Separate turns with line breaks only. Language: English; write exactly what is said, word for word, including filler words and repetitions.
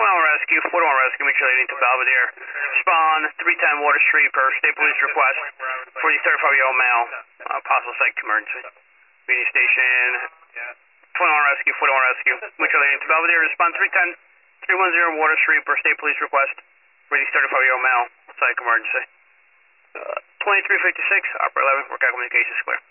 twenty-one Rescue, forty-one Rescue, make sure they need to Belvedere. Spawn, three ten Water Street per state police request for the thirty-five-year-old male, uh, possible psych emergency. Meeting station, twenty-one Rescue, forty-one Rescue, make sure they need to Belvedere. Respond three ten, three ten Water Street per state police request for the thirty-five-year-old male, psych emergency. Uh, twenty-three fifty-six, Opera eleven, workout communications clear.